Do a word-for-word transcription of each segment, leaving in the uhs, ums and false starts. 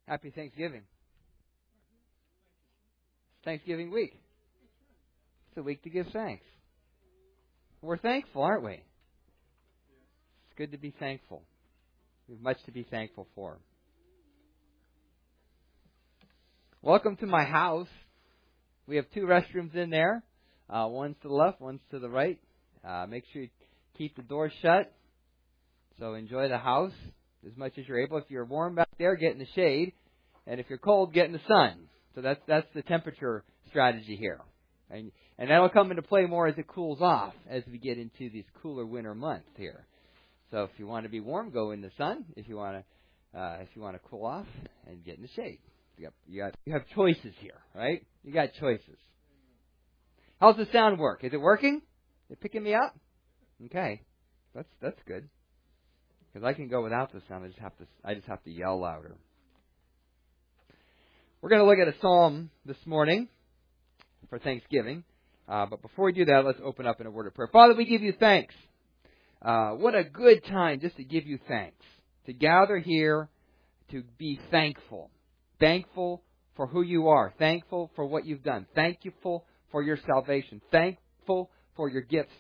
Happy Thanksgiving. It's Thanksgiving week. It's a week to give thanks. We're thankful, aren't we? It's good to be thankful. We have much to be thankful for. Welcome to my house. We have two restrooms in there. Uh, one's to the left, one's to the right. Uh, make sure you keep the door shut. So enjoy the house as much as you're able. If you're warm back there, get in the shade. And if you're cold, get in the sun. So that's that's the temperature strategy here. And, and that'll come into play more as it cools off as we get into these cooler winter months here. So if you want to be warm, go in the sun. If you want to uh, if you want to cool off, and get in the shade. You got, you got you have choices here, right? You got choices. How's the sound work? Is it working? Is it picking me up? Okay, that's that's good. Because I can go without the sound. I just have to I just have to yell louder. We're going to look at a psalm this morning for Thanksgiving. Uh, but before we do that, let's open up in a word of prayer. Father, we give you thanks. Uh, what a good time just to give you thanks. To gather here to be thankful. Thankful for who you are. Thankful for what you've done. Thankful for your salvation. Thankful for your gifts.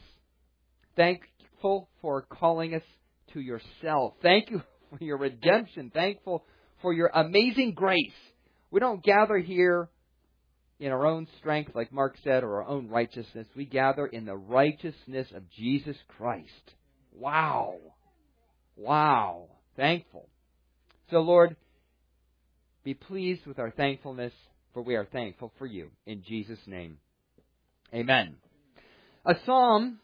Thankful for calling us to yourself. Thank you for your redemption. Thankful for your amazing grace. We don't gather here in our own strength, like Mark said, or our own righteousness. We gather in the righteousness of Jesus Christ. Wow. Wow. Thankful. So, Lord, be pleased with our thankfulness, for we are thankful for you. In Jesus' name, amen. A psalm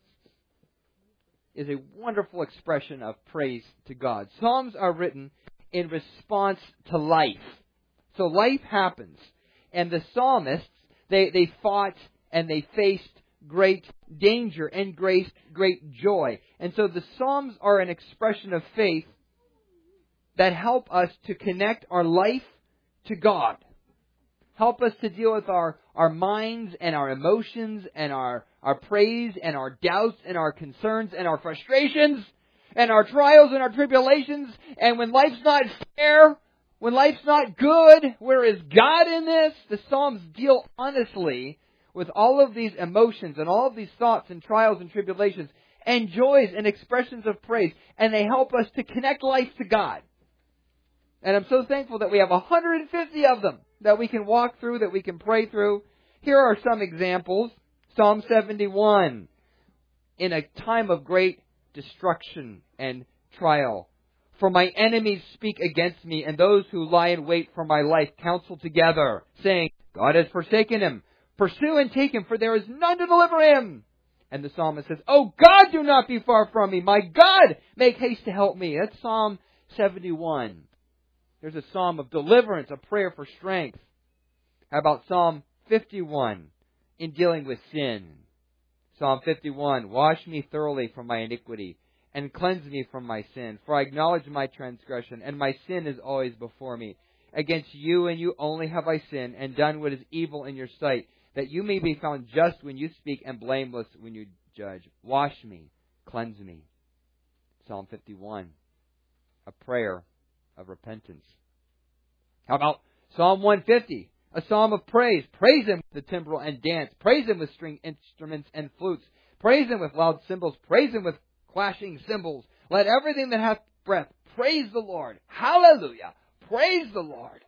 is a wonderful expression of praise to God. Psalms are written in response to life. So life happens. And the psalmists, they, they fought and they faced great danger and great, great joy. And so the psalms are an expression of faith that help us to connect our life to God. Help us to deal with our, our minds and our emotions and our, our praise and our doubts and our concerns and our frustrations and our trials and our tribulations. And when life's not fair, when life's not good, where is God in this? The Psalms deal honestly with all of these emotions and all of these thoughts and trials and tribulations and joys and expressions of praise. And they help us to connect life to God. And I'm so thankful that we have one hundred fifty of them that we can walk through, that we can pray through. Here are some examples. Psalm seventy-one. In a time of great destruction and trial. For my enemies speak against me, and those who lie in wait for my life counsel together, saying, God has forsaken him. Pursue and take him, for there is none to deliver him. And the psalmist says, Oh God, do not be far from me. My God, make haste to help me. That's Psalm seventy-one. There's a psalm of deliverance, a prayer for strength. How about Psalm fifty-one in dealing with sin? Psalm fifty-one, wash me thoroughly from my iniquity and cleanse me from my sin. For I acknowledge my transgression, and my sin is always before me. Against you and you only have I sinned and done what is evil in your sight, that you may be found just when you speak and blameless when you judge. Wash me, cleanse me. Psalm fifty-one, a prayer of repentance. How about Psalm one fifty? A psalm of praise. Praise him with the timbrel and dance. Praise him with string instruments and flutes. Praise him with loud cymbals. Praise him with clashing cymbals. Let everything that hath breath praise the Lord. Hallelujah. Praise the Lord.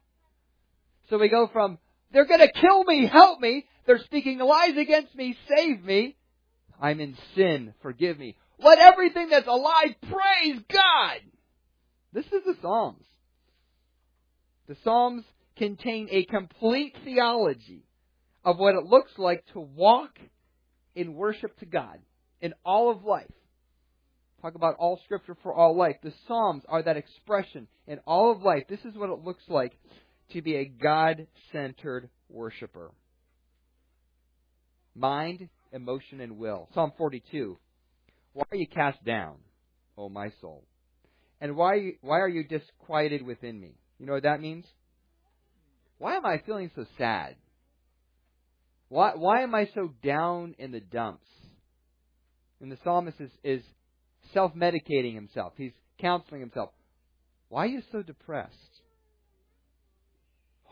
So we go from, they're going to kill me, help me. They're speaking lies against me, save me. I'm in sin, forgive me. Let everything that's alive praise God. This is the Psalms. The Psalms contain a complete theology of what it looks like to walk in worship to God in all of life. Talk about all Scripture for all life. The Psalms are that expression in all of life. This is what it looks like to be a God-centered worshiper. Mind, emotion, and will. Psalm forty-two. Why are you cast down, O my soul? And why, why are you disquieted within me? You know what that means? Why am I feeling so sad? Why, why am I so down in the dumps? And the psalmist is, is self-medicating himself. He's counseling himself. Why are you so depressed?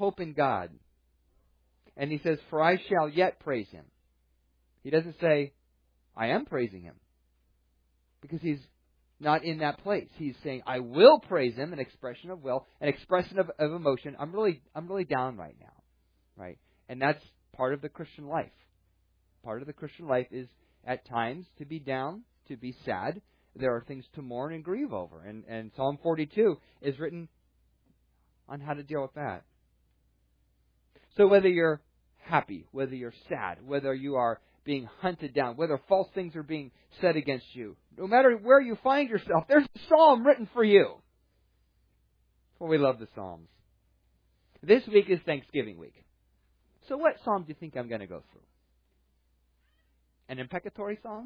hope in God. And he says, for I shall yet praise him. He doesn't say, I am praising him. Because he's not in that place. He's saying, I will praise him, an expression of will, an expression of, of emotion. I'm really, I'm really down right now. Right? And that's part of the Christian life. Part of the Christian life is at times to be down, to be sad. There are things to mourn and grieve over. And, and Psalm forty-two is written on how to deal with that. So whether you're happy, whether you're sad, whether you are being hunted down, whether false things are being said against you, no matter where you find yourself, there's a psalm written for you. Well, we love the Psalms. This week is Thanksgiving week. So what psalm do you think I'm going to go through? An imprecatory psalm?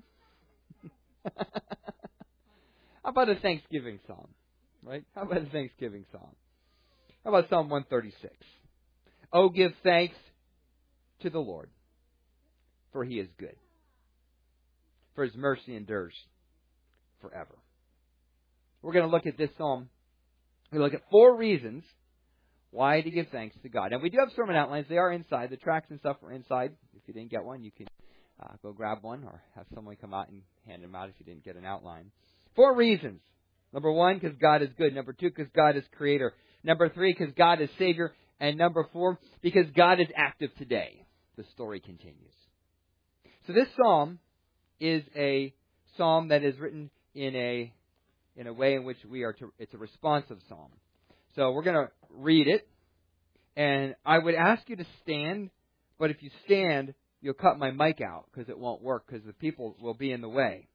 How about a Thanksgiving psalm? Right? How about a Thanksgiving psalm? How about Psalm one thirty-six? Oh, give thanks to the Lord, for he is good. For his mercy endures forever. We're going to look at this psalm. We look at four reasons why to give thanks to God. And we do have sermon outlines. They are inside. The tracts and stuff are inside. If you didn't get one, you can uh, go grab one or have someone come out and hand them out if you didn't get an outline. Four reasons. Number one, because God is good. Number two, because God is creator. Number three, because God is Savior. And number four, because God is active today. The story continues. So this psalm is a psalm that is written in a in a way in which we are to, it's a responsive psalm. So we're going to read it. And I would ask you to stand, but if you stand, you'll cut my mic out because it won't work because the people will be in the way.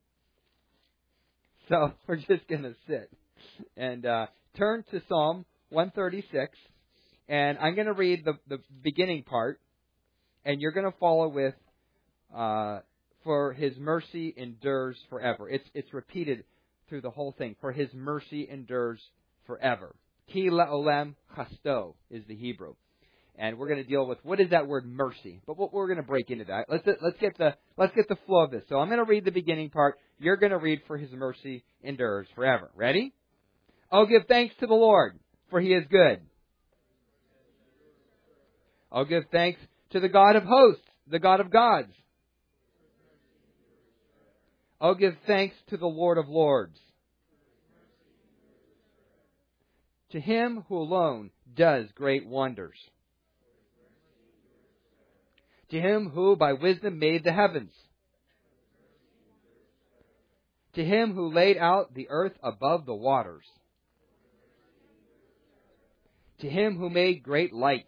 So we're just going to sit. And uh, turn to Psalm one thirty-six. And I'm going to read the, the beginning part. And you're going to follow with, uh, for his mercy endures forever. It's it's repeated through the whole thing. For his mercy endures forever. Ki le'olem chasto is the Hebrew. And we're going to deal with what is that word mercy. But we're going to break into that. Let's let's get the let's get the flow of this. So I'm going to read the beginning part. You're going to read for his mercy endures forever. Ready? Oh, give thanks to the Lord, for he is good. Oh, give thanks to the God of hosts, the God of gods. Oh, give thanks to the Lord of lords. To him who alone does great wonders. To him who by wisdom made the heavens. To him who laid out the earth above the waters. To him who made great lights.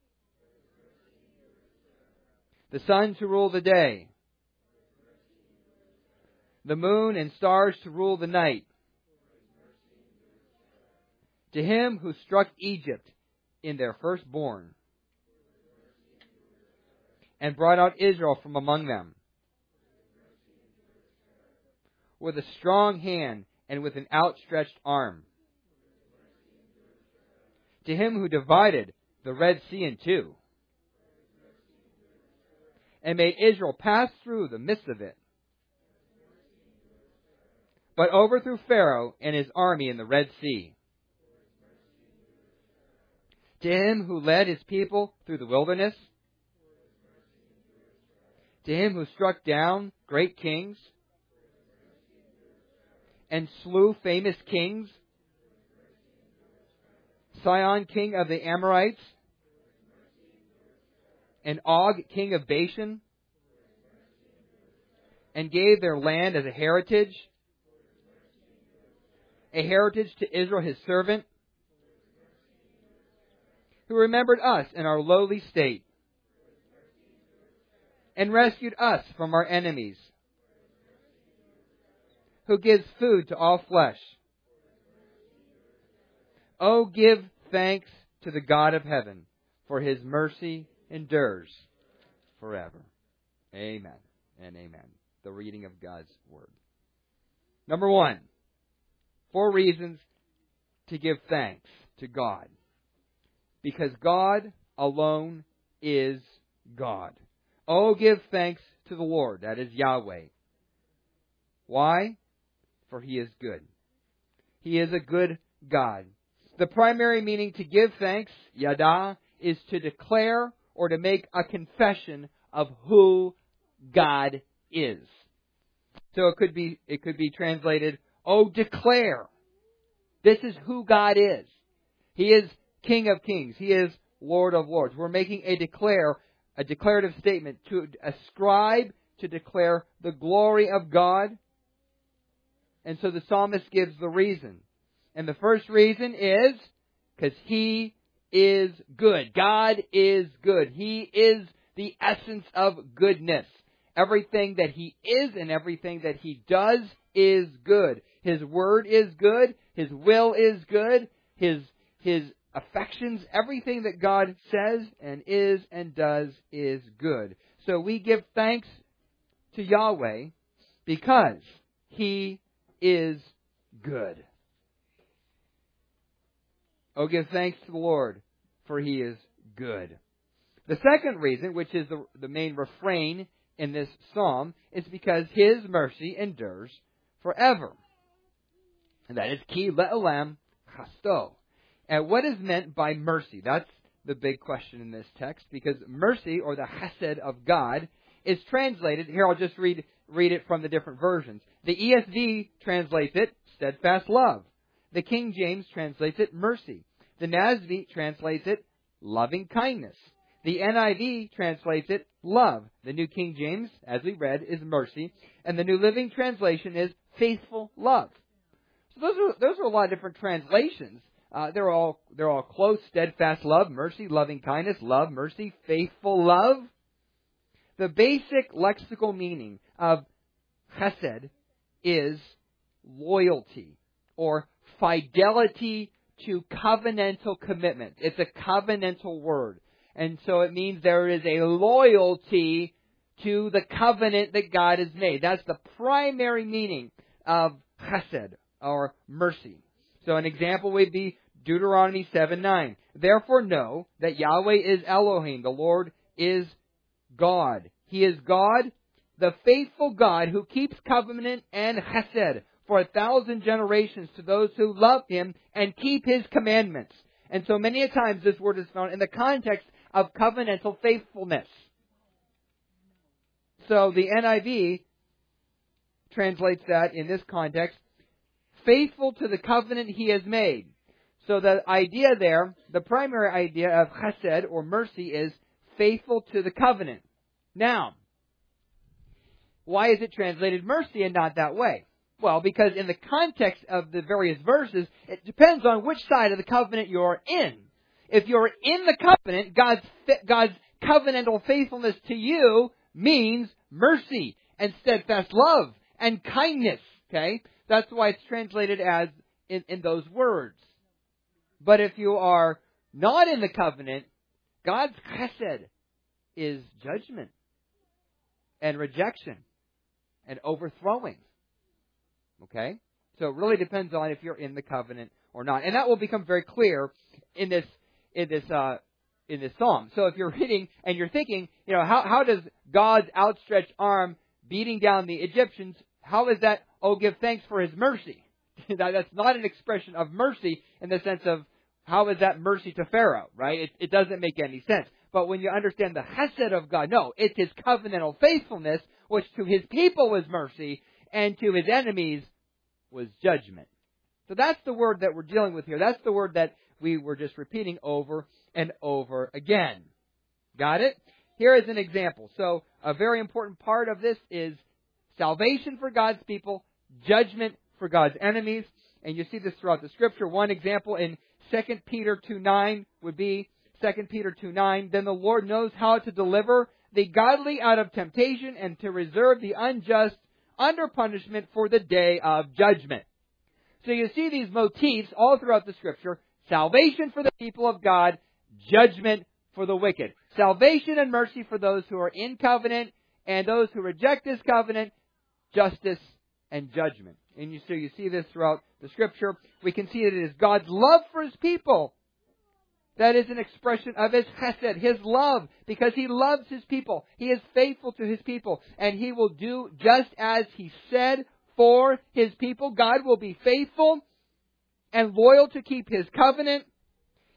The sun to rule the day. The moon and stars to rule the night. To him who struck Egypt in their firstborn, and brought out Israel from among them, with a strong hand and with an outstretched arm. To him who divided the Red Sea in two, and made Israel pass through the midst of it, but overthrew Pharaoh and his army in the Red Sea. To him who led his people through the wilderness. To him who struck down great kings and slew famous kings. Sihon, king of the Amorites, and Og, king of Bashan, and gave their land as a heritage, a heritage to Israel his servant, who remembered us in our lowly state, and rescued us from our enemies, who gives food to all flesh. Oh, give thanks to the God of heaven, for his mercy endures forever. Amen and amen. The reading of God's Word. Number one, four reasons to give thanks to God. Because God alone is God. Oh, give thanks to the Lord. That is Yahweh. Why? For he is good. He is a good God. The primary meaning to give thanks, yada, is to declare or to make a confession of who God is. So it could be, it could be translated, oh, declare. This is who God is. He is King of Kings. He is Lord of Lords. We're making a declare, a declarative statement to ascribe, to declare the glory of God. And so the psalmist gives the reason. And the first reason is because He is good. God is good. He is the essence of goodness. Everything that He is and everything that He does is good. His word is good. His will is good. His, His affections, everything that God says and is and does is good. So we give thanks to Yahweh because He is good. Oh, give thanks to the Lord, for He is good. The second reason, which is the, the main refrain in this psalm, is because His mercy endures forever. And that is ki le'olam chasto. And what is meant by mercy? That's the big question in this text, because mercy, or the chesed of God, is translated, here I'll just read, read it from the different versions. The E S V translates it, steadfast love. The King James translates it, mercy. The N A S B translates it, loving kindness. The N I V translates it, love. The New King James, as we read, is mercy. And the New Living Translation is faithful love. So those are, those are a lot of different translations. Uh, they're all, they're all close. Steadfast love, mercy, loving kindness, love, mercy, faithful love. The basic lexical meaning of chesed is loyalty or fidelity to covenantal commitment. It's a covenantal word. And so it means there is a loyalty to the covenant that God has made. That's the primary meaning of chesed, or mercy. So an example would be Deuteronomy seven nine. Therefore know that Yahweh is Elohim, the Lord is God. He is God, the faithful God who keeps covenant and chesed for a thousand generations to those who love Him and keep His commandments. And so many a times this word is found in the context of covenantal faithfulness. So the N I V translates that in this context, faithful to the covenant He has made. So the idea there, the primary idea of chesed or mercy is faithful to the covenant. Now, why is it translated mercy and not that way? Well, because in the context of the various verses, it depends on which side of the covenant you're in. If you're in the covenant, God's, God's covenantal faithfulness to you means mercy and steadfast love and kindness. Okay? That's why it's translated as in, in those words. But if you are not in the covenant, God's chesed is judgment and rejection and overthrowing. Okay? So it really depends on if you're in the covenant or not. And that will become very clear in this in this uh in this psalm. So if you're reading and you're thinking, you know, how how does God's outstretched arm beating down the Egyptians, how is that, oh, give thanks for His mercy? That's not an expression of mercy in the sense of how is that mercy to Pharaoh, right? It, it doesn't make any sense. But when you understand the chesed of God, no, it's His covenantal faithfulness, which to His people was mercy, and to His enemies was judgment. So that's the word that we're dealing with here. That's the word that we were just repeating over and over again. Got it? Here is an example. So a very important part of this is salvation for God's people, judgment for God's enemies. And you see this throughout the Scripture. One example in Second Peter two nine would be Second Peter two nine. Then the Lord knows how to deliver the godly out of temptation and to reserve the unjust under punishment for the day of judgment. So you see these motifs all throughout the Scripture. Salvation for the people of God, judgment for the wicked. Salvation and mercy for those who are in covenant, and those who reject this covenant, justice and judgment. And you, so you see this throughout the Scripture. We can see that it is God's love for His people. That is an expression of His chesed, His love, because He loves His people. He is faithful to His people, and He will do just as He said for His people. God will be faithful and loyal to keep His covenant,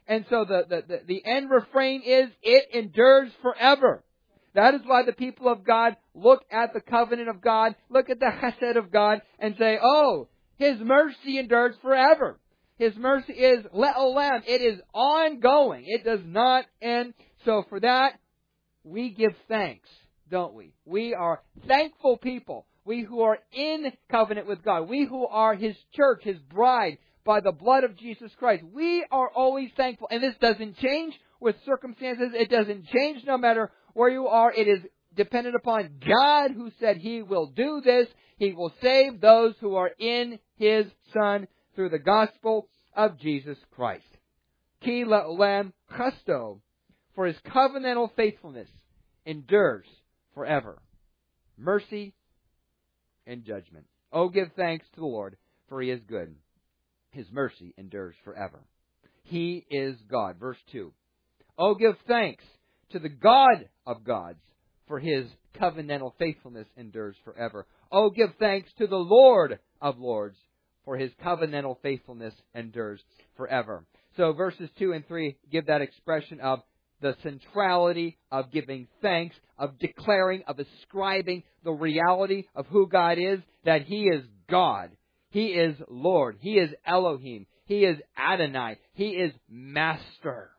And so the, the, the, the end refrain is, it endures forever. That is why the people of God look at the covenant of God, look at the chesed of God, and say, oh, His mercy endures forever. His mercy is le'olam. It is ongoing. It does not end. So for that, we give thanks, don't we? We are thankful people. We who are in covenant with God. We who are His church, His bride, by the blood of Jesus Christ. We are always thankful. And this doesn't change with circumstances. It doesn't change no matter where you are. It is dependent upon God, who said He will do this. He will save those who are in His Son through the gospel of Jesus Christ. Ki la'olam chasto, for His covenantal faithfulness endures forever. Mercy and judgment. Oh, give thanks to the Lord, for He is good. His mercy endures forever. He is God. Verse two. Oh, give thanks to the God of gods, for His covenantal faithfulness endures forever. Oh, give thanks to the Lord of lords, for His covenantal faithfulness endures forever. So verses two and three give that expression of the centrality of giving thanks, of declaring, of ascribing the reality of who God is, that He is God. He is Lord. He is Elohim. He is Adonai. He is Master.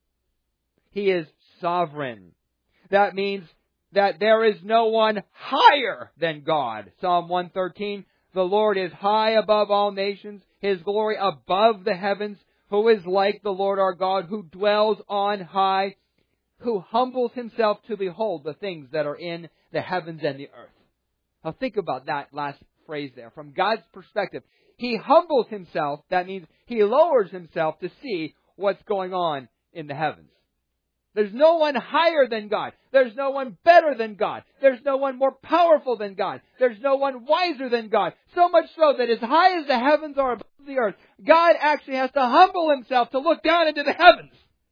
He is sovereign. That means that there is no one higher than God. Psalm one thirteen, the Lord is high above all nations, His glory above the heavens. Who is like the Lord our God, who dwells on high, who humbles Himself to behold the things that are in the heavens and the earth. Now think about that last phrase there. From God's perspective, He humbles Himself. That means He lowers Himself to see what's going on in the heavens. There's no one higher than God. There's no one better than God. There's no one more powerful than God. There's no one wiser than God. So much so that as high as the heavens are above the earth, God actually has to humble Himself to look down into the heavens.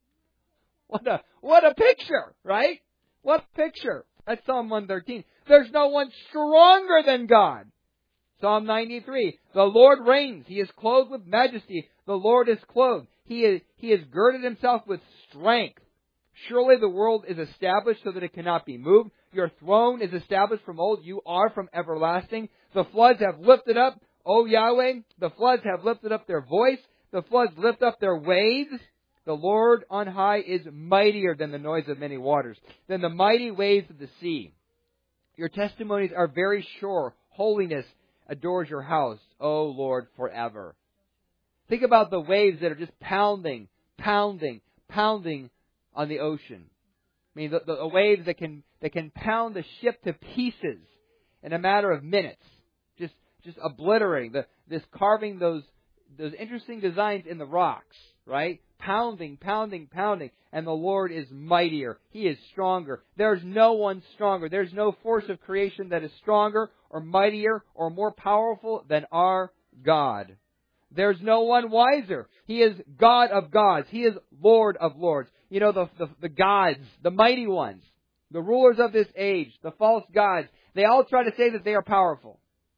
What a, what a picture, right? What a picture. That's Psalm one thirteen. There's no one stronger than God. Psalm ninety-three. The Lord reigns. He is clothed with majesty. The Lord is clothed. He is, he has girded Himself with strength. Surely the world is established so that it cannot be moved. Your throne is established from old. You are from everlasting. The floods have lifted up, O Yahweh. The floods have lifted up their voice. The floods lift up their waves. The Lord on high is mightier than the noise of many waters, than the mighty waves of the sea. Your testimonies are very sure. Holiness adores your house, O Lord, forever. Think about the waves that are just pounding, pounding, pounding on the ocean. I mean, the, the, the waves that can that can pound the ship to pieces in a matter of minutes, just just obliterating the this carving those those interesting designs in the rocks, right? Pounding, pounding, pounding, and the Lord is mightier. He is stronger. There's no one stronger. There's no force of creation that is stronger or mightier or more powerful than our God. There's no one wiser. He is God of gods. He is Lord of lords. You know, the, the, the gods, the mighty ones, the rulers of this age, the false gods, they all try to say that they are powerful.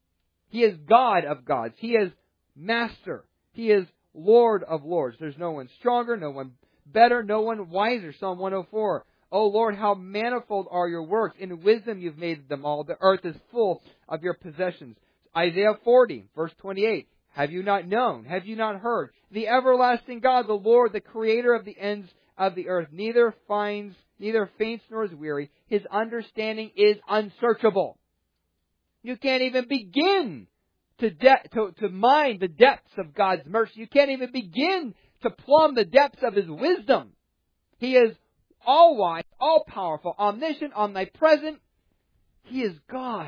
He is God of gods. He is Master. He is Lord of lords. There's no one stronger, no one better, no one wiser. Psalm one oh four. O Lord, how manifold are your works. In wisdom you've made them all. The earth is full of your possessions. Isaiah forty, verse twenty-eight. Have you not known? Have you not heard? The everlasting God, the Lord, the creator of the ends of the earth, neither finds, neither faints nor is weary. His understanding is unsearchable. You can't even begin to, de- to, to mine the depths of God's mercy. You can't even begin to plumb the depths of His wisdom. He is all-wise, all-powerful, omniscient, omnipresent. He is God.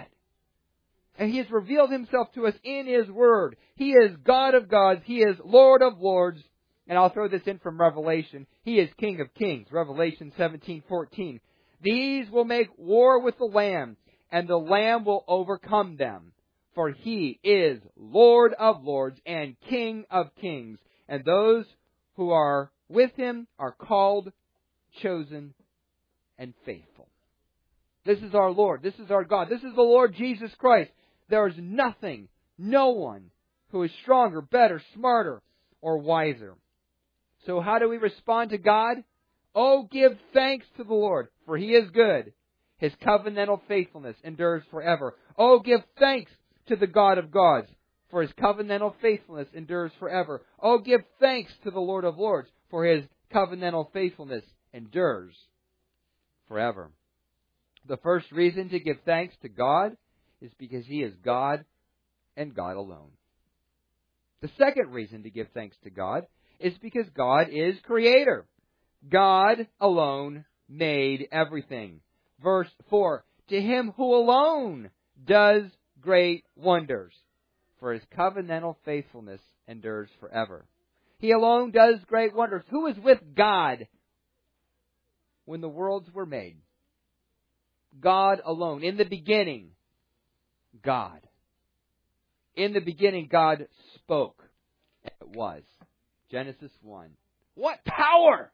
And He has revealed Himself to us in His Word. He is God of gods. He is Lord of lords. And I'll throw this in from Revelation. He is King of kings. Revelation seventeen fourteen. These will make war with the Lamb, and the Lamb will overcome them. For He is Lord of lords and King of kings. And those who are with Him are called, chosen, and faithful. This is our Lord. This is our God. This is the Lord Jesus Christ. There is nothing, no one who is stronger, better, smarter, or wiser. So how do we respond to God? Oh, give thanks to the Lord, for He is good. His covenantal faithfulness endures forever. Oh, give thanks to the God of gods, for His covenantal faithfulness endures forever. Oh, give thanks to the Lord of lords, for His covenantal faithfulness endures forever. The first reason to give thanks to God is because He is God and God alone. The second reason to give thanks to God is because God is Creator. God alone made everything. Verse four, to Him who alone does great wonders, for His covenantal faithfulness endures forever. He alone does great wonders. Who was with God when the worlds were made? God alone. In the beginning, God. In the beginning, God spoke. And it was. Genesis one. What power!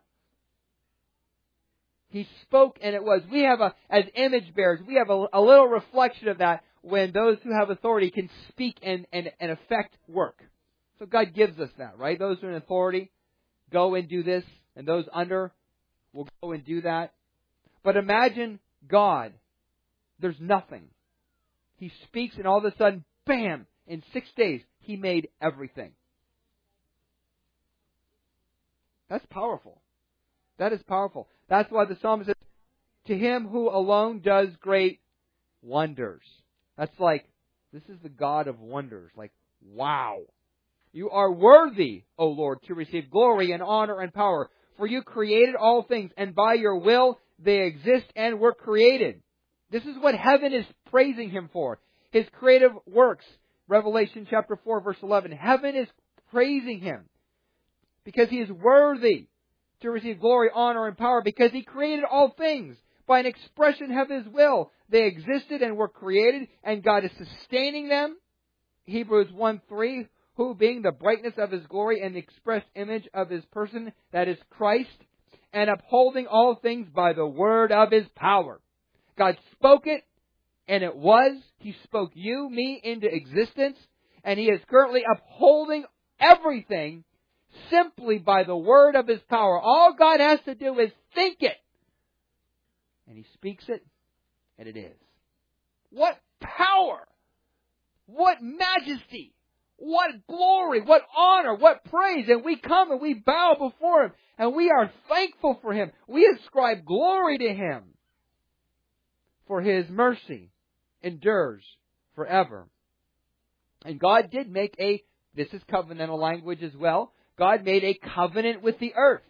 He spoke and it was. We have a, as image bearers, we have a, a little reflection of that when those who have authority can speak and, and, and affect work. So God gives us that, right? Those who are in authority, go and do this, and those under will go and do that. But imagine God. There's nothing. He speaks and all of a sudden, bam, in six days, He made everything. That's powerful. That is powerful. That's why the psalmist says, to Him who alone does great wonders. That's like, this is the God of wonders. Like, wow. You are worthy, O Lord, to receive glory and honor and power. For You created all things, and by Your will they exist and were created. This is what heaven is praising Him for. His creative works. Revelation chapter four, verse eleven. Heaven is praising Him because He is worthy to receive glory, honor, and power, because He created all things. By an expression of His will, they existed and were created, and God is sustaining them. Hebrews one three, who being the brightness of His glory and the express image of His person, that is Christ, and upholding all things by the word of His power. God spoke it, and it was. He spoke you, me, into existence, and He is currently upholding everything simply by the word of His power. All God has to do is think it. And He speaks it, and it is. What power! What majesty! What glory! What honor! What praise! And we come and we bow before Him, and we are thankful for Him. We ascribe glory to Him. For His mercy endures forever. And God did make a, this is covenantal language as well, God made a covenant with the earth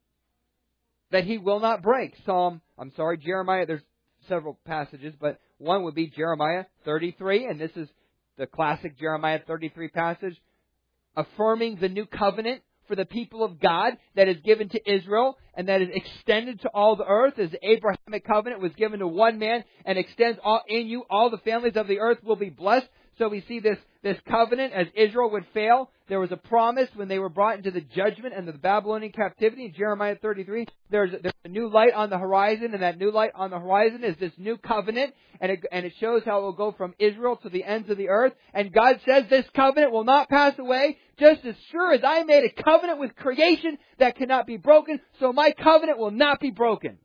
that He will not break. Psalm, I'm sorry, Jeremiah, there's several passages, but one would be Jeremiah thirty-three, and this is the classic Jeremiah thirty-three passage, affirming the new covenant for the people of God that is given to Israel and that is extended to all the earth, as the Abrahamic covenant was given to one man and extends all, in you all the families of the earth will be blessed. So we see this, this covenant as Israel would fail. There was a promise when they were brought into the judgment and the Babylonian captivity in Jeremiah thirty-three. There's, there's a new light on the horizon, and that new light on the horizon is this new covenant, and it, and it shows how it will go from Israel to the ends of the earth. And God says this covenant will not pass away, just as sure as I made a covenant with creation that cannot be broken, so my covenant will not be broken.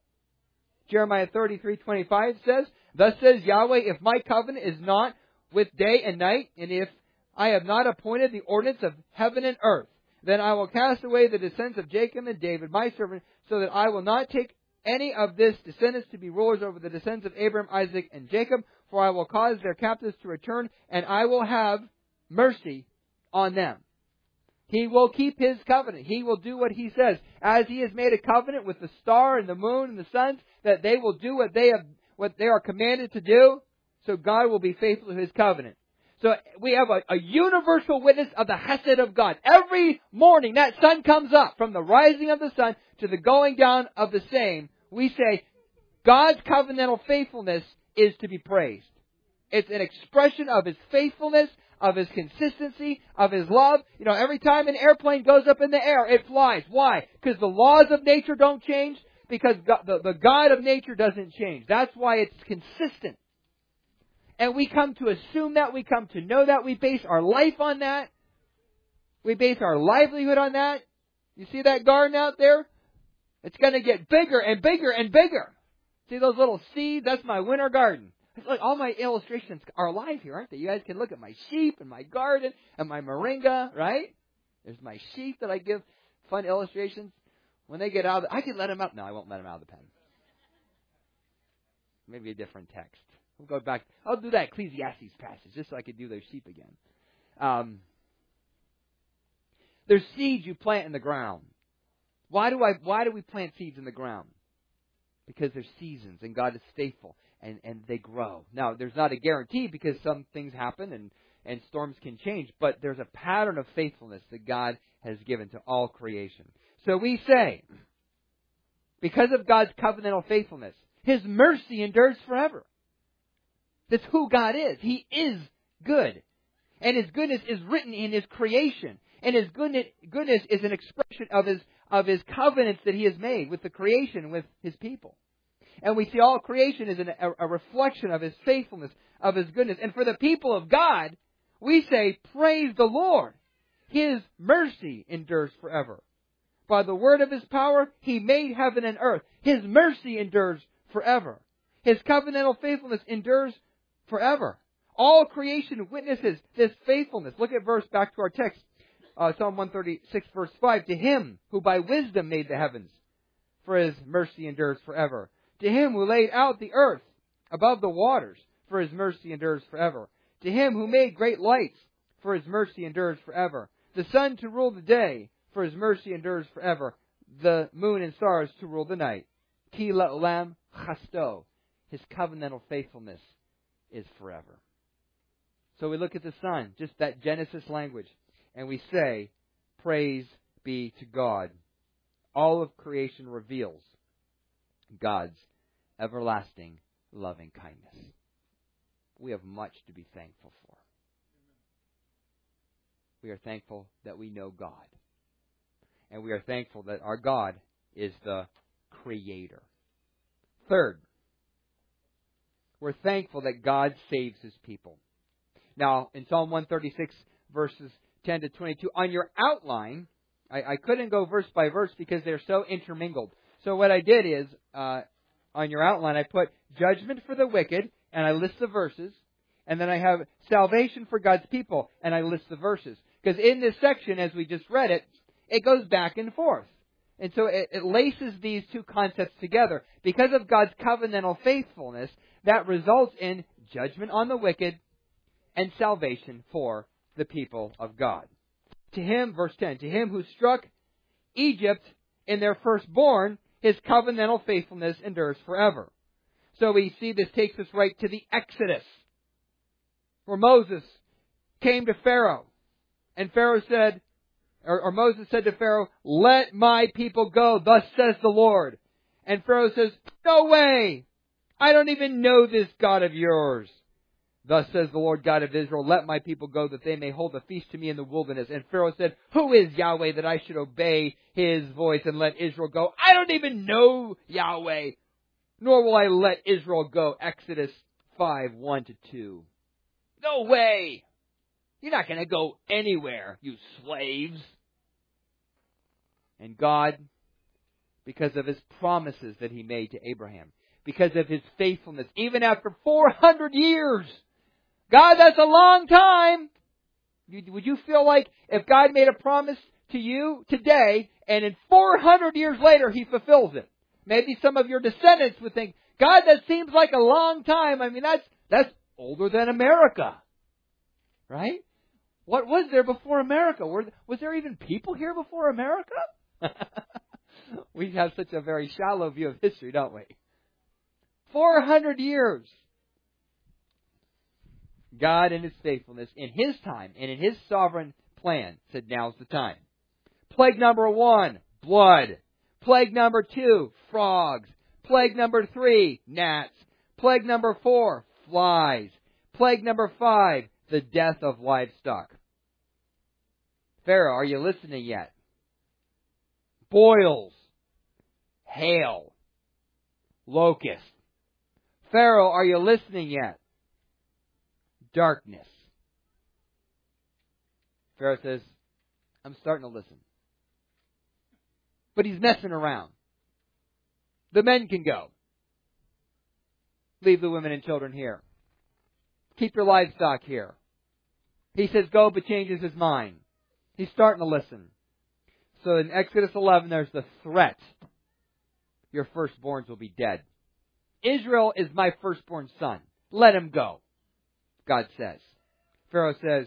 Jeremiah thirty-three twenty-five says, thus says Yahweh, if my covenant is not with day and night, and if I have not appointed the ordinance of heaven and earth, then I will cast away the descendants of Jacob and David, my servant, so that I will not take any of this descendants to be rulers over the descendants of Abraham, Isaac, and Jacob, for I will cause their captives to return, and I will have mercy on them. He will keep His covenant. He will do what He says. As He has made a covenant with the star and the moon and the suns, that they will do what they have, what they are commanded to do, so God will be faithful to His covenant. So we have a, a universal witness of the Hesed of God. Every morning that sun comes up, from the rising of the sun to the going down of the same, we say God's covenantal faithfulness is to be praised. It's an expression of His faithfulness, of His consistency, of His love. You know, every time an airplane goes up in the air, it flies. Why? Because the laws of nature don't change. Because God, the, the God of nature doesn't change. That's why it's consistent. And we come to assume that. We come to know that. We base our life on that. We base our livelihood on that. You see that garden out there? It's going to get bigger and bigger and bigger. See those little seeds? That's my winter garden. Look, all my illustrations are alive here, aren't they? You guys can look at my sheep and my garden and my moringa, right? There's my sheep that I give fun illustrations. When they get out of the, I can let them out. No, I won't let them out of the pen. Maybe a different text. We'll go back. I'll do that Ecclesiastes passage just so I can do those sheep again. Um, there's seeds you plant in the ground. Why do I? Why do we plant seeds in the ground? Because there's seasons, and God is faithful, and, and they grow. Now, there's not a guarantee because some things happen and, and storms can change, but there's a pattern of faithfulness that God has given to all creation. So we say, because of God's covenantal faithfulness, His mercy endures forever. That's who God is. He is good. And His goodness is written in His creation. And His goodness, goodness is an expression of His of His covenants that He has made with the creation, with His people. And we see all creation is an, a, a reflection of His faithfulness, of His goodness. And for the people of God, we say, praise the Lord. His mercy endures forever. By the word of His power, He made heaven and earth. His mercy endures forever. His covenantal faithfulness endures forever. All creation witnesses this faithfulness. Look at verse, back to our text. Uh, Psalm one thirty-six, verse five. To Him who by wisdom made the heavens, for His mercy endures forever. To Him who laid out the earth above the waters, for His mercy endures forever. To Him who made great lights, for His mercy endures forever. The sun to rule the day, for His mercy endures forever. The moon and stars to rule the night. Ki la'olam chasto. His covenantal faithfulness is forever. So we look at the sun, just that Genesis language, and we say, praise be to God. All of creation reveals God's everlasting loving kindness. We have much to be thankful for. We are thankful that we know God. And we are thankful that our God is the Creator. Third, we're thankful that God saves His people. Now, in Psalm one thirty-six, verses ten to twenty-two, on your outline, I, I couldn't go verse by verse because they're so intermingled. So what I did is, uh, on your outline, I put judgment for the wicked, and I list the verses. And then I have salvation for God's people, and I list the verses. Because in this section, as we just read it, it goes back and forth. And so it, it laces these two concepts together. Because of God's covenantal faithfulness, that results in judgment on the wicked and salvation for the people of God. To Him, verse ten, to Him who struck Egypt in their firstborn, His covenantal faithfulness endures forever. So we see this takes us right to the Exodus, where Moses came to Pharaoh. And Pharaoh said, or, or Moses said to Pharaoh, let my people go, thus says the Lord. And Pharaoh says, no way! I don't even know this God of yours. Thus says the Lord God of Israel, let my people go that they may hold a feast to me in the wilderness. And Pharaoh said, who is Yahweh that I should obey His voice and let Israel go? I don't even know Yahweh, nor will I let Israel go. Exodus five, one to two. No way! You're not going to go anywhere, you slaves. And God, because of His promises that He made to Abraham, because of His faithfulness, even after four hundred years, God, that's a long time. Would you feel like if God made a promise to you today, and in four hundred years later He fulfills it? Maybe some of your descendants would think, God, that seems like a long time. I mean, that's that's older than America. Right? What was there before America? Were, was there even people here before America? We have such a very shallow view of history, don't we? four hundred years. God in His faithfulness, in His time, and in His sovereign plan, said now's the time. Plague number one, blood. Plague number two, frogs. Plague number three, gnats. Plague number four, flies. Plague number five, the death of livestock. Pharaoh, are you listening yet? Boils. Hail. Locusts. Pharaoh, are you listening yet? Darkness. Pharaoh says, I'm starting to listen. But he's messing around. The men can go. Leave the women and children here. Keep your livestock here. He says go, but changes his mind. He's starting to listen. So in Exodus eleven, there's the threat. Your firstborns will be dead. Israel is my firstborn son. Let him go, God says. Pharaoh says,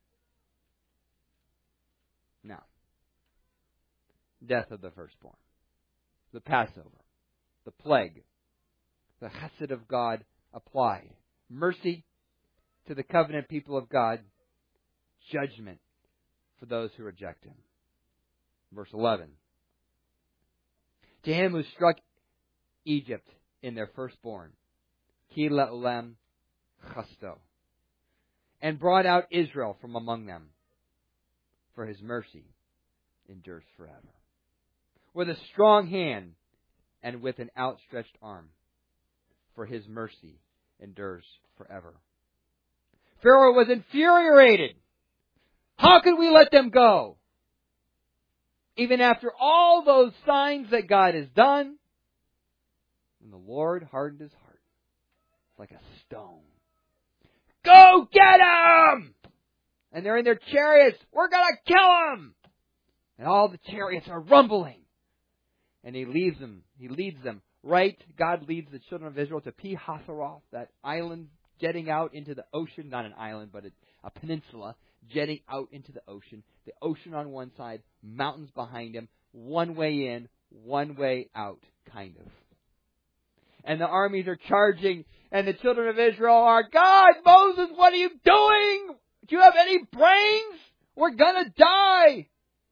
no. Death of the firstborn. The Passover. The plague. The chesed of God applied. Mercy to the covenant people of God. Judgment for those who reject him. Verse eleven. To him who struck Egypt in their firstborn, ki le'olam chasto, and brought out Israel from among them, for his mercy endures forever. With a strong hand and with an outstretched arm, for his mercy endures forever. Pharaoh was infuriated. How could we let them go? Even after all those signs that God has done. And the Lord hardened his heart like a stone. Go get them! And they're in their chariots. We're going to kill them! And all the chariots are rumbling. And he leads them. He leads them right. God leads the children of Israel to Pi Hahiroth, that island jetting out into the ocean. Not an island, but a, a peninsula jetting out into the ocean. The ocean on one side, mountains behind him, one way in, one way out, kind of. And the armies are charging, and the children of Israel are, God, Moses, what are you doing? Do you have any brains? We're going to die.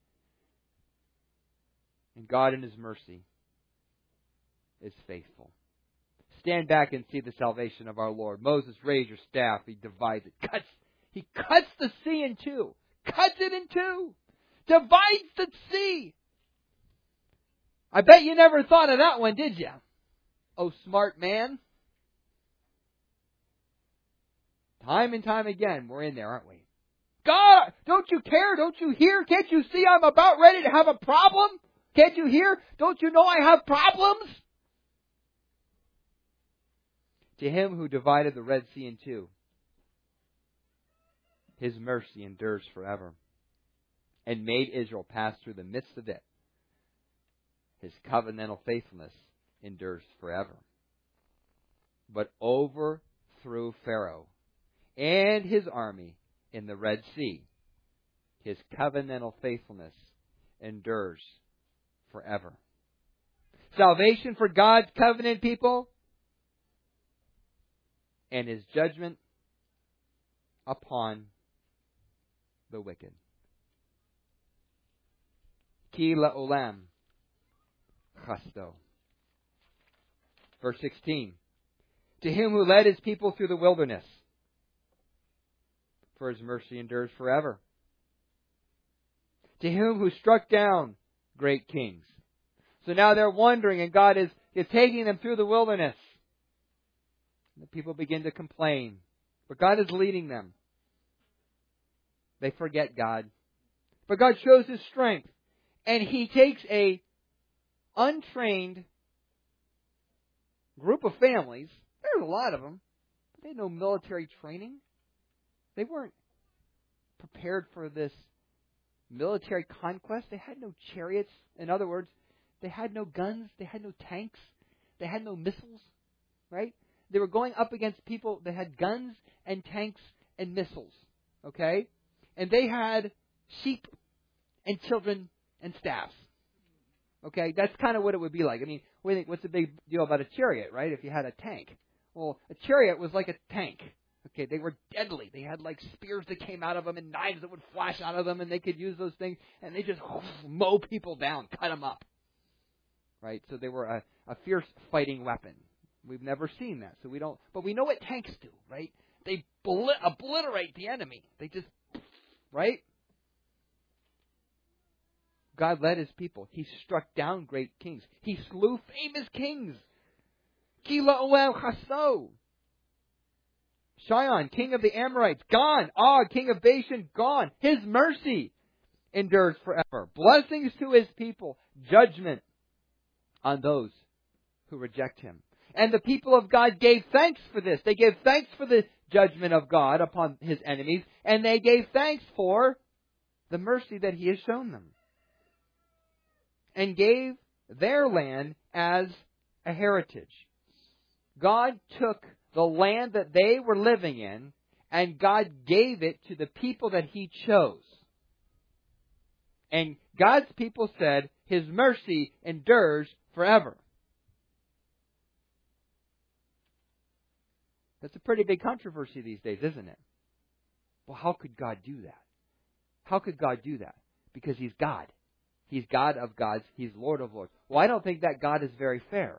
And God in his mercy is faithful. Stand back and see the salvation of our Lord. Moses, raise your staff. He divides it. Cuts. He cuts the sea in two. Cuts it in two. Divides the sea. I bet you never thought of that one, did you? Oh, smart man. Time and time again, we're in there, aren't we? God, don't you care? Don't you hear? Can't you see I'm about ready to have a problem? Can't you hear? Don't you know I have problems? To him who divided the Red Sea in two, his mercy endures forever, and made Israel pass through the midst of it. His covenantal faithfulness endures forever. But overthrew Pharaoh and his army in the Red Sea. His covenantal faithfulness endures forever. Salvation for God's covenant people, and his judgment upon the wicked. Ki le'olam chasto. Verse sixteen. To him who led his people through the wilderness, for his mercy endures forever. To him who struck down great kings. So now they're wandering, and God is, is taking them through the wilderness. And the people begin to complain. But God is leading them. They forget God. But God shows his strength. And he takes a untrained group of families. There's a lot of them. But they had no military training. They weren't prepared for this military conquest. They had no chariots. In other words, they had no guns. They had no tanks. They had no missiles. Right? They were going up against people that had guns and tanks and missiles. Okay? And they had sheep and children and staffs. Okay? That's kind of what it would be like. I mean, what do you think, what's the big deal about a chariot, right? If you had a tank. Well, a chariot was like a tank. Okay, they were deadly. They had like spears that came out of them and knives that would flash out of them, and they could use those things, and they just mow people down, cut them up. Right? So they were a, a fierce fighting weapon. We've never seen that, so we don't. But we know what tanks do, right? They bl- obliterate the enemy. They just, right? God led his people. He struck down great kings. He slew famous kings. Ki le'olam chasto. Shion, king of the Amorites, gone. Og, king of Bashan, gone. His mercy endures forever. Blessings to His people. Judgment on those who reject Him. And the people of God gave thanks for this. They gave thanks for the judgment of God upon His enemies. And they gave thanks for the mercy that He has shown them. And gave their land as a heritage. God took the land that they were living in, and God gave it to the people that He chose. And God's people said, His mercy endures forever. That's a pretty big controversy these days, isn't it? Well, how could God do that? How could God do that? Because He's God. He's God of gods. He's Lord of lords. Well, I don't think that God is very fair.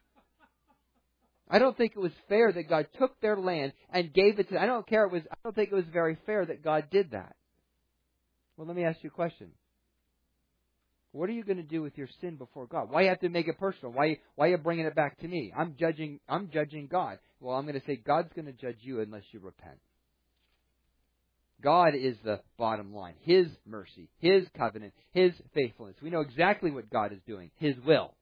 I don't think it was fair that God took their land and gave it to. I don't care. It was. I don't think it was very fair that God did that. Well, let me ask you a question. What are you going to do with your sin before God? Why you have to make it personal? Why? Why are you bringing it back to me? I'm judging. I'm judging God. Well, I'm going to say God's going to judge you unless you repent. God is the bottom line. His mercy, His covenant, His faithfulness. We know exactly what God is doing. His will.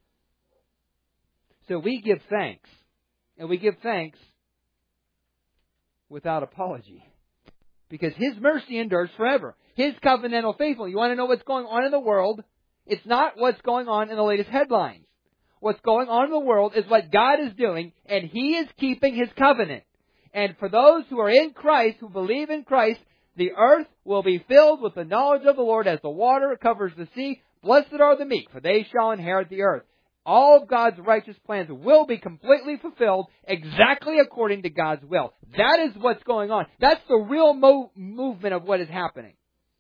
So we give thanks. And we give thanks without apology. Because His mercy endures forever. His covenantal faithfulness. You want to know what's going on in the world? It's not what's going on in the latest headlines. What's going on in the world is what God is doing, and He is keeping His covenant. And for those who are in Christ, who believe in Christ, the earth will be filled with the knowledge of the Lord as the water covers the sea. Blessed are the meek, for they shall inherit the earth. All of God's righteous plans will be completely fulfilled exactly according to God's will. That is what's going on. That's the real mo- movement of what is happening.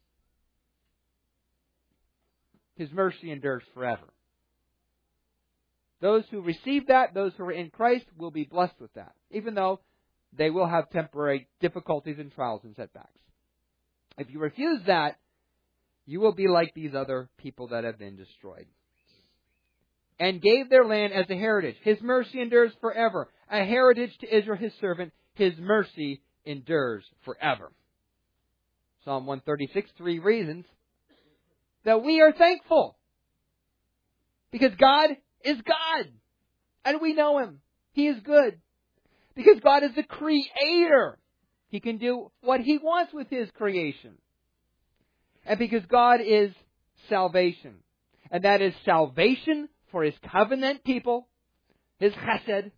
His mercy endures forever. Those who receive that, those who are in Christ, will be blessed with that, even though they will have temporary difficulties and trials and setbacks. If you refuse that, you will be like these other people that have been destroyed. And gave their land as a heritage. His mercy endures forever. A heritage to Israel, His servant. His mercy endures forever. Psalm one thirty-six, three reasons that we are thankful. Because God is God. And we know Him. He is good. Because God is the Creator. He can do what He wants with His creation. And because God is salvation. And that is salvation for His covenant people, His chesed.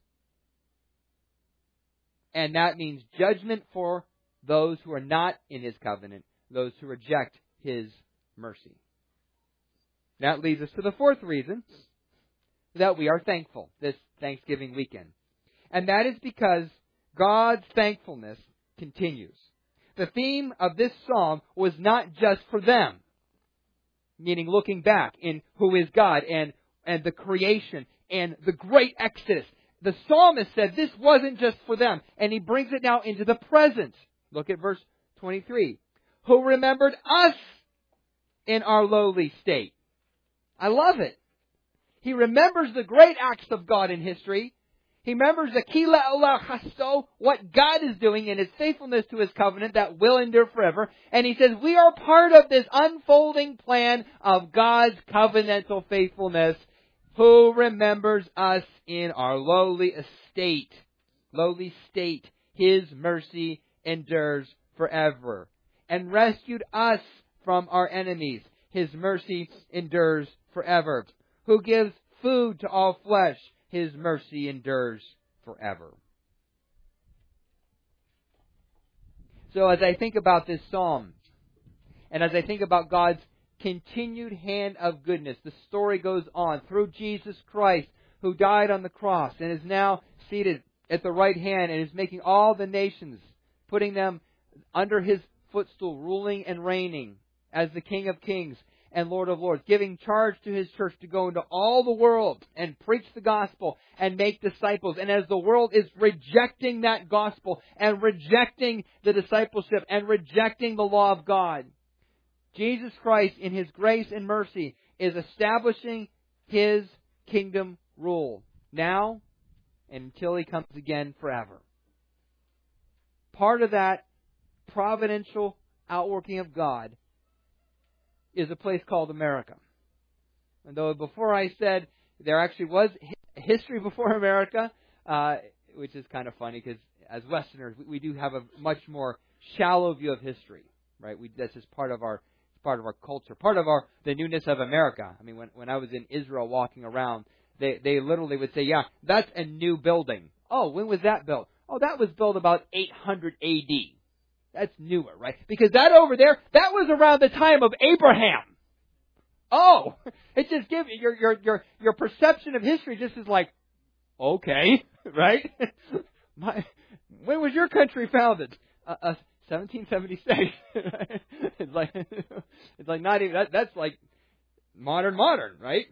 And that means judgment for those who are not in His covenant, those who reject His mercy. That leads us to the fourth reason that we are thankful this Thanksgiving weekend. And that is because God's thankfulness continues. The theme of this psalm was not just for them, meaning looking back in who is God and, and the creation and the great exodus. The psalmist said this wasn't just for them, and he brings it now into the present. Look at verse twenty-three. Who remembered us in our lowly state. I love it. He remembers the great acts of God in history. He remembers the Kila Olah Chasto, what God is doing in His faithfulness to His covenant that will endure forever. And He says, we are part of this unfolding plan of God's covenantal faithfulness. Who remembers us in our lowly estate, lowly state. His mercy endures forever. And rescued us from our enemies. His mercy endures forever. Who gives food to all flesh. His mercy endures forever. So as I think about this psalm, and as I think about God's continued hand of goodness, the story goes on through Jesus Christ, who died on the cross and is now seated at the right hand and is making all the nations, putting them under His footstool, ruling and reigning as the King of Kings and Lord of Lords, giving charge to His church to go into all the world and preach the gospel and make disciples. And as the world is rejecting that gospel and rejecting the discipleship and rejecting the law of God, Jesus Christ, in His grace and mercy, is establishing His kingdom rule now and until He comes again forever. Part of that providential outworking of God is a place called America. And though before I said there actually was history before America, uh, which is kind of funny because as Westerners, we, we do have a much more shallow view of history, right? We, that's just part of our part of our culture, part of our the newness of America. I mean, when when I was in Israel walking around, they they literally would say, "Yeah, that's a new building." Oh, when was that built? Oh, that was built about eight hundred A D. That's newer, right? Because that over there, that was around the time of Abraham. Oh, it just gives your your your your perception of history just is like, okay, right? My, when was your country founded? Uh, uh, seventeen seventy-six. It's like it's like not even that, that's like modern modern, right?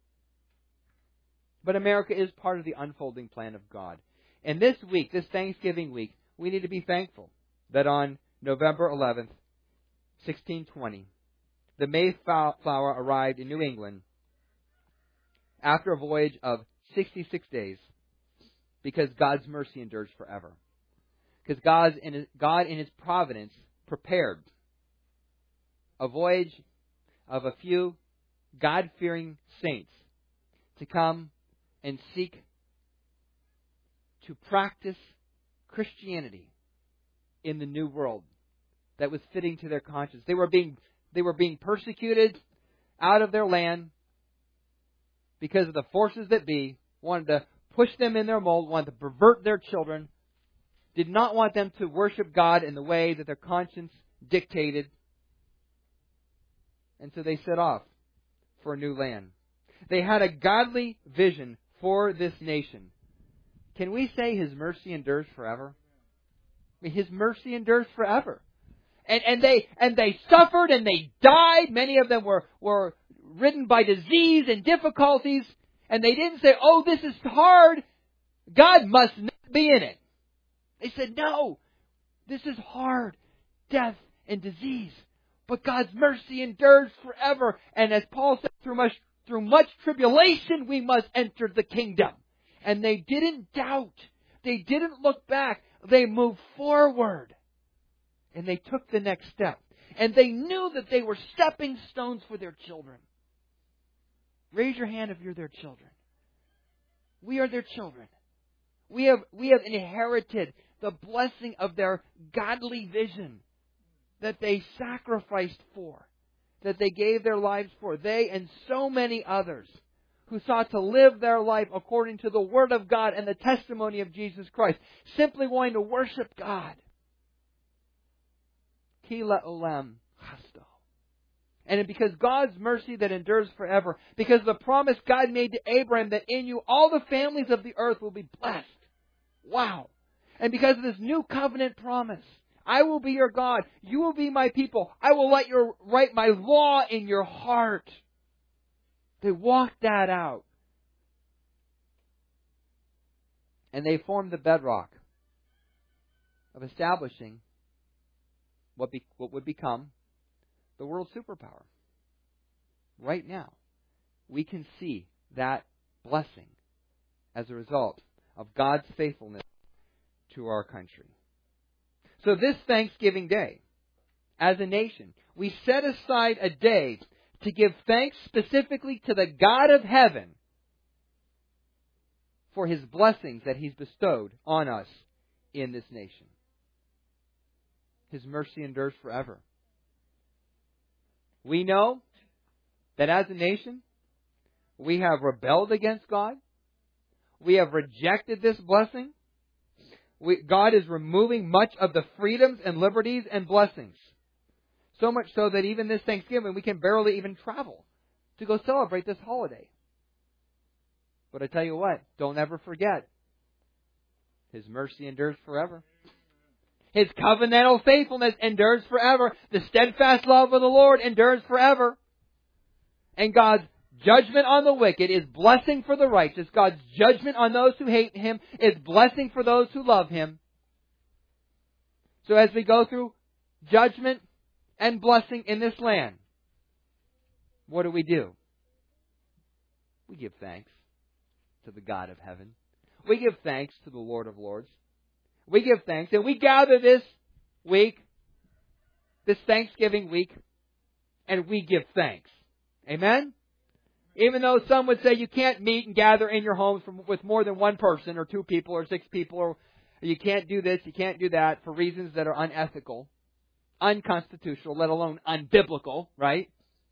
But America is part of the unfolding plan of God. And this week, this Thanksgiving week, we need to be thankful that on November eleventh, sixteen twenty, the Mayflower arrived in New England after a voyage of sixty-six days because God's mercy endures forever. Because God in His, God in His providence prepared a voyage of a few God-fearing saints to come and seek to practice Christianity in the new world that was fitting to their conscience. They were being they were being persecuted out of their land because of the forces that be wanted to push them in their mold, wanted to pervert their children, did not want them to worship God in the way that their conscience dictated. And so they set off for a new land. They had a godly vision for this nation. Can we say His mercy endures forever? I mean, His mercy endures forever. And, and they and they suffered and they died. Many of them were, were ridden by disease and difficulties. And they didn't say, oh, this is hard. God must not be in it. They said, no, this is hard. Death and disease. But God's mercy endures forever. And as Paul said, through much, through much tribulation we must enter the kingdom. And they didn't doubt. They didn't look back. They moved forward. And they took the next step. And they knew that they were stepping stones for their children. Raise your hand if you're their children. We are their children. We have, we have inherited the blessing of their godly vision that they sacrificed for, that they gave their lives for. They and so many others who sought to live their life according to the Word of God and the testimony of Jesus Christ, simply wanting to worship God. Ki la'olam chasto. And because God's mercy that endures forever, because of the promise God made to Abraham that in you all the families of the earth will be blessed. Wow. And because of this new covenant promise, I will be your God. You will be my people. I will let you write my law in your heart. They walked that out. And they formed the bedrock of establishing what, be, what would become the world superpower. Right now, we can see that blessing as a result of God's faithfulness to our country. So this Thanksgiving Day, as a nation, we set aside a day to give thanks specifically to the God of heaven for His blessings that He's bestowed on us in this nation. His mercy endures forever. We know that as a nation, we have rebelled against God. We have rejected this blessing. We, God is removing much of the freedoms and liberties and blessings. So much so that even this Thanksgiving, we can barely even travel to go celebrate this holiday. But I tell you what, don't ever forget, His mercy endures forever. His covenantal faithfulness endures forever. The steadfast love of the Lord endures forever. And God's judgment on the wicked is blessing for the righteous. God's judgment on those who hate Him is blessing for those who love Him. So as we go through judgment and blessing in this land, what do we do? We give thanks to the God of heaven. We give thanks to the Lord of Lords. We give thanks, and we gather this week, this Thanksgiving week, and we give thanks. Amen? Even though some would say you can't meet and gather in your homes from, with more than one person or two people or six people, or you can't do this, you can't do that for reasons that are unethical, unconstitutional, let alone unbiblical, right?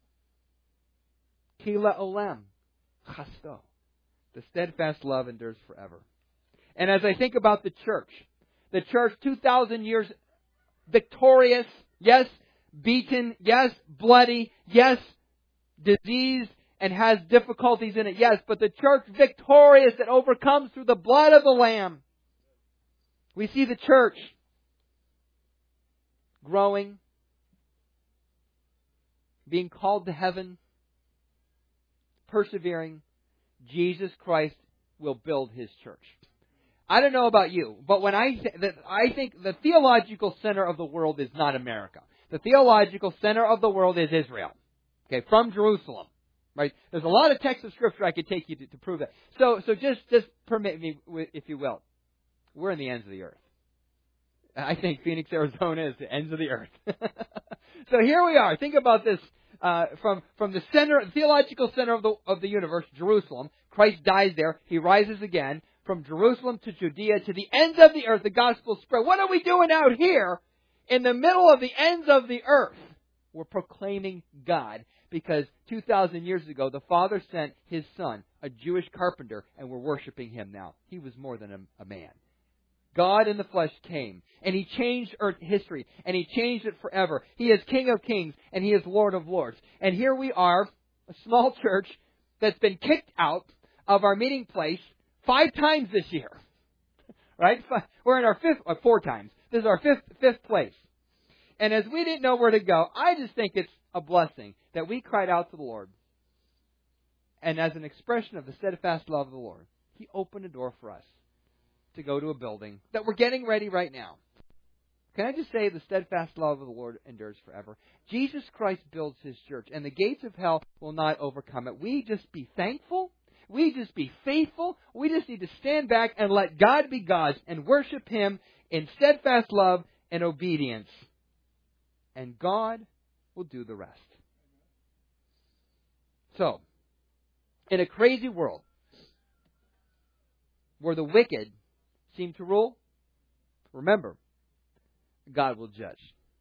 Kila Olam, Chasto. The steadfast love endures forever. And as I think about the church, the church two thousand years victorious, yes, beaten, yes, bloody, yes, diseased, and has difficulties in it, yes, but the church victorious that overcomes through the blood of the Lamb. We see the church growing, being called to heaven, persevering. Jesus Christ will build His church. I don't know about you, but when I th- that I think the theological center of the world is not America. The theological center of the world is Israel. Okay, from Jerusalem. Right? There's a lot of text of Scripture I could take you to, to prove that. So, so just, just permit me, if you will. We're in the ends of the earth. I think Phoenix, Arizona is the ends of the earth. So here we are. Think about this. Uh, from, from the center, theological center of the, of the universe, Jerusalem. Christ dies there. He rises again. From Jerusalem to Judea to the ends of the earth, the gospel spread. What are we doing out here in the middle of the ends of the earth? We're proclaiming God. Because two thousand years ago, the Father sent His Son, a Jewish carpenter, and we're worshiping Him now. He was more than a, a man. God in the flesh came, and He changed earth history, and He changed it forever. He is King of kings, and He is Lord of lords. And here we are, a small church that's been kicked out of our meeting place five times this year. Right? We're in our fifth, or four times. This is our fifth, fifth place. And as we didn't know where to go, I just think it's a blessing that we cried out to the Lord. And as an expression of the steadfast love of the Lord, He opened a door for us to go to a building that we're getting ready right now. Can I just say the steadfast love of the Lord endures forever? Jesus Christ builds His church, and the gates of hell will not overcome it. We just be thankful. We just be faithful. We just need to stand back and let God be God and worship Him in steadfast love and obedience. And God will do the rest. So, in a crazy world where the wicked seem to rule, remember, God will judge.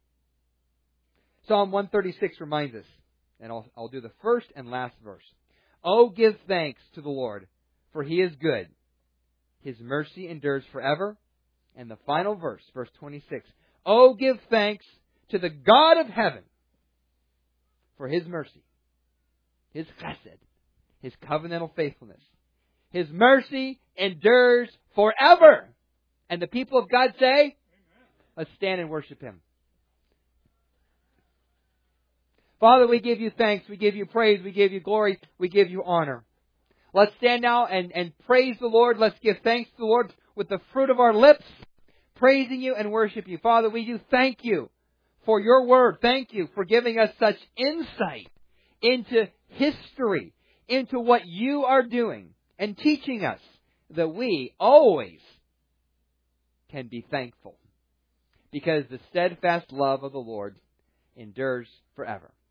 Psalm one thirty-six reminds us, and I'll, I'll do the first and last verse. Oh, give thanks to the Lord, for He is good. His mercy endures forever. And the final verse, verse twenty-six. Oh, give thanks to the God of heaven for His mercy, His chesed, His covenantal faithfulness. His mercy endures forever. And the people of God say, Amen. Let's stand and worship Him. Father, we give You thanks, we give You praise, we give You glory, we give You honor. Let's stand now and, and praise the Lord. Let's give thanks to the Lord with the fruit of our lips, praising You and worship You. Father, we do thank You for Your word. Thank You for giving us such insight into history, into what You are doing, and teaching us that we always can be thankful, because the steadfast love of the Lord endures forever.